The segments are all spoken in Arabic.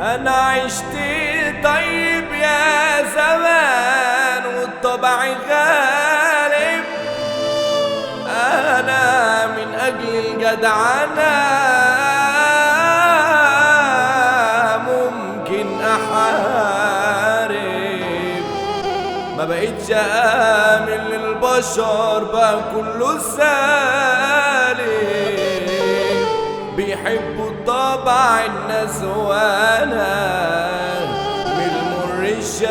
انا عشت طيب يا زمان والطبع غالب. انا من اجل الجدعنة ممكن احارب. ما بقيتش امن للبشر بقى كله سالب. بيحبوا الطبع الناس وانا من المر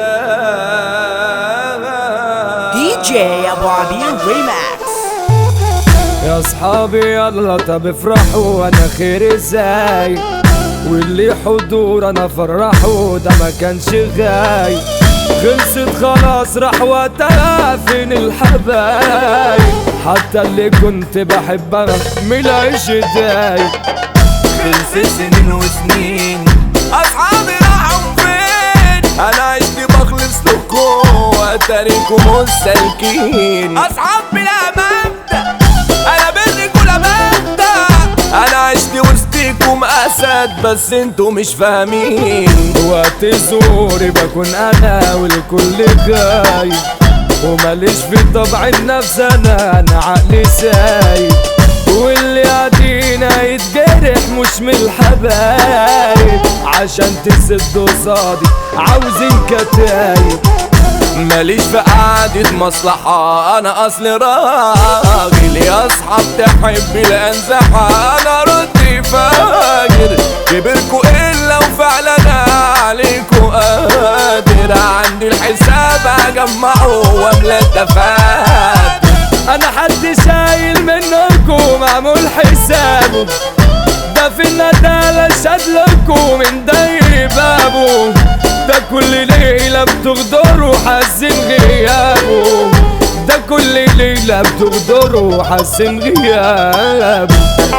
الشام. دي جي ابو عبير ريماكس. يا اصحابي يلا طب افرحوا وانا خير ازاي، واللي حضور انا فرحوا ده ما كانش غاي. خلصت خلاص راح وقتها فين الحبايب، حتى اللي كنت بحبها ملهاش داي. خلصت سنين وسنين اصحابي راحوا فين، انا عشت بخلص لكم واتاريكم مستلكين. اصحاب بلا مبدأ انا برك ولا مبدأ، انا عشت وسطيكم اسد بس انتوا مش فاهمين. وقت زوري بكون انا والكل غايب، وماليش في طبع النفس انا عقلي سايب. واللي قاعدين هيتجرح مش من الحبايب، عشان تسدوا قصادي عاوزين كتايب. ماليش في قعدة مصلحة انا اصل راجل، يا اصحاب تحب الانزحة انا ردي فاجر. كبركوا الا وفعلا عليكوا قادر، عندي الحساب اجمعه واملى الدفاتر. انا حد شايل منكم معمول حسابه، ده في الندالة شادلكوا من داير بابه. ده كل ليلة بتغدروا حاسين غيابه، ده كل ليلة بتغدروا حاسين غيابه.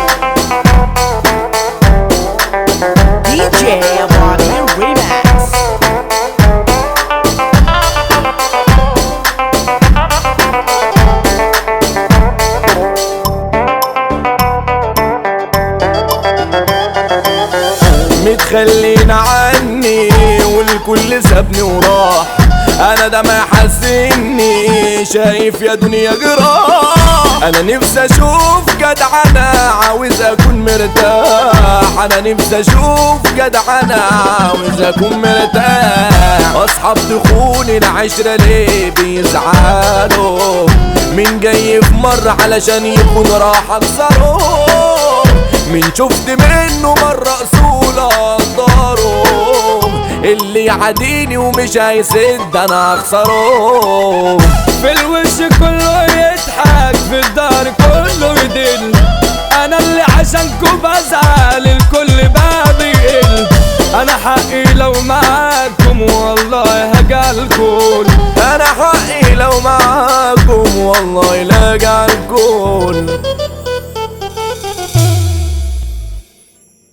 دي جي ابو عبير ريماكس. متخلين عني والكل سابني وراح، انا ده ما يحزني شايف يا دنيا جراح. انا نفسي اشوف جدعنة عاوز اكون مرتاح، انا نفسي اشوف جدعنة عاوز اكون مرتاح. اصحاب تخون العشرة ليه بيزعلوا، مين جاي في مرة علشان يكون راح اكسره. من شفت منه مرة اصول اقدره، اللي يعاديني ومش هيسد انا اخسره. في الوش كله يضحك في الدار كله يدل، انا اللي عشانكم بزعل الكل بقى بيقل. انا حقي لو معاكم والله هجالكم، انا حقي لو معاكم والله لا جعل